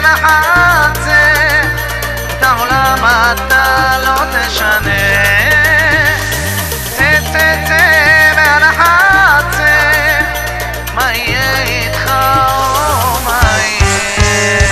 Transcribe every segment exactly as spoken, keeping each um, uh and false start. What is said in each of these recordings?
בהנחת זה את העולם אתה לא תשנה. צא צא צא בהנחת זה מה יהיה איתך או מה יהיה.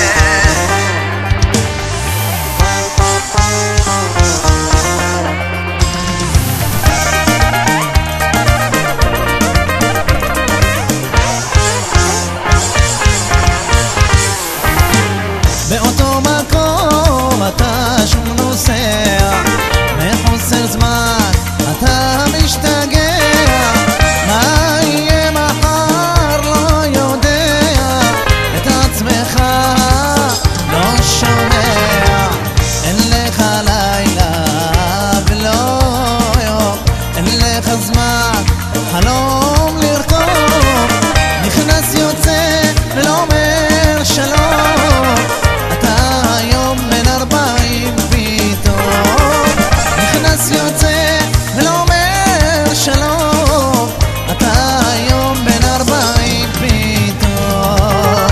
באותו מקום אתה שוב נוסע, מחוסר זמן אתה משתגע. מה יהיה מחר לא יודע, את עצמך לא שומע. אין לך לילה ולא יום, אין לך זמן חלום לרקום. נכנס יוצא ולא אומר שלום, אתה היום בן ארבעים פתאום. נכנס יוצא ולא אומר שלום, אתה היום בן ארבעים פתאום.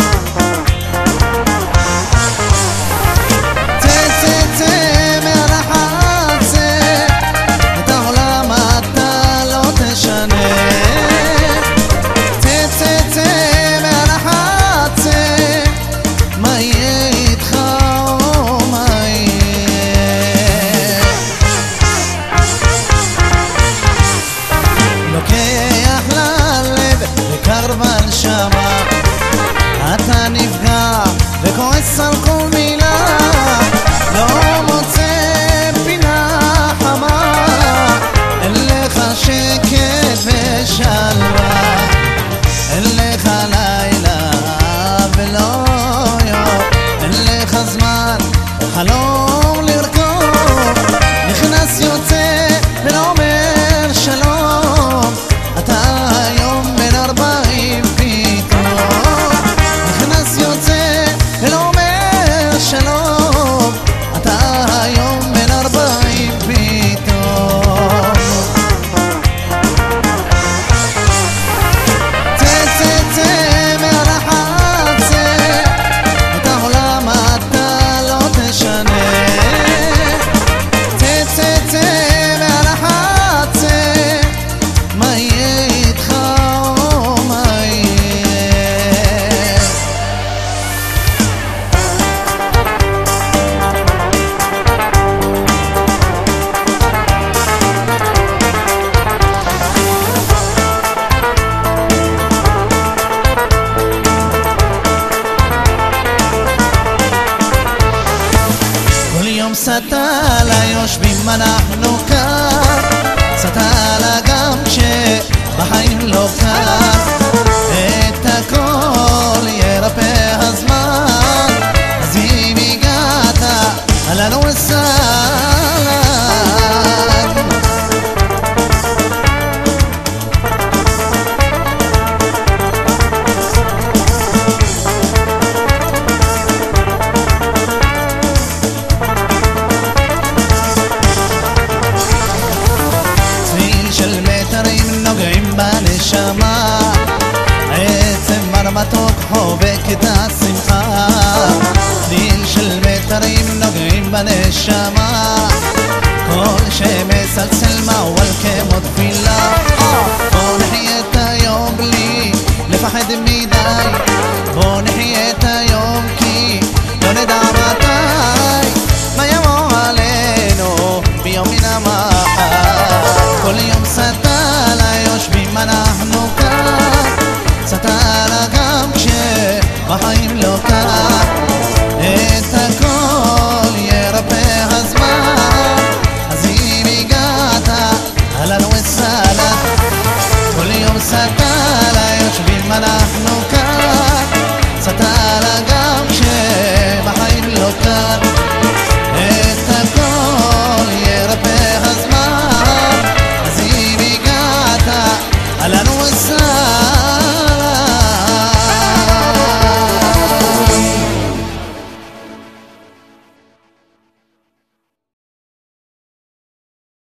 צא צא צא מהנחת זה את העולם אתה לא תשנה. צא צא צא מהנחת זה מה יהיה איתך או מה יהיה. לוקח ללב וקר בנשמה, אתה נפגע וכועס על כל מילה. לא מוצא פינה חמה, אין לך שקט ושלווה. אין לך לילה ולא יום, אין לך זמן חלום לרקום. נכנס יוצא ולא אומר שלום, אתה היום בן ארבעים פתאום. נכנס יוצא ולא אומר שלום, אתה היום בן ארבעים פתאום. צא צא צא מהנחת זה את העולם אתה לא תשנה. צא צא צא מהנחת זה מה יהיה איתך או מה יהיה. כל יום סטלה יושבים אנחנו כאן, סטלה גם כשבחיים לא קל. את הכל ירפא הזמן, אז אם הגעת אהלן וסהלן. צליל של מטרים נוגעים בנשמה, עצם מתוק חובק את השמחה. צליל של מטרים נוגעים בנשמה, כל שמצלצל מוואל כמו תפילה.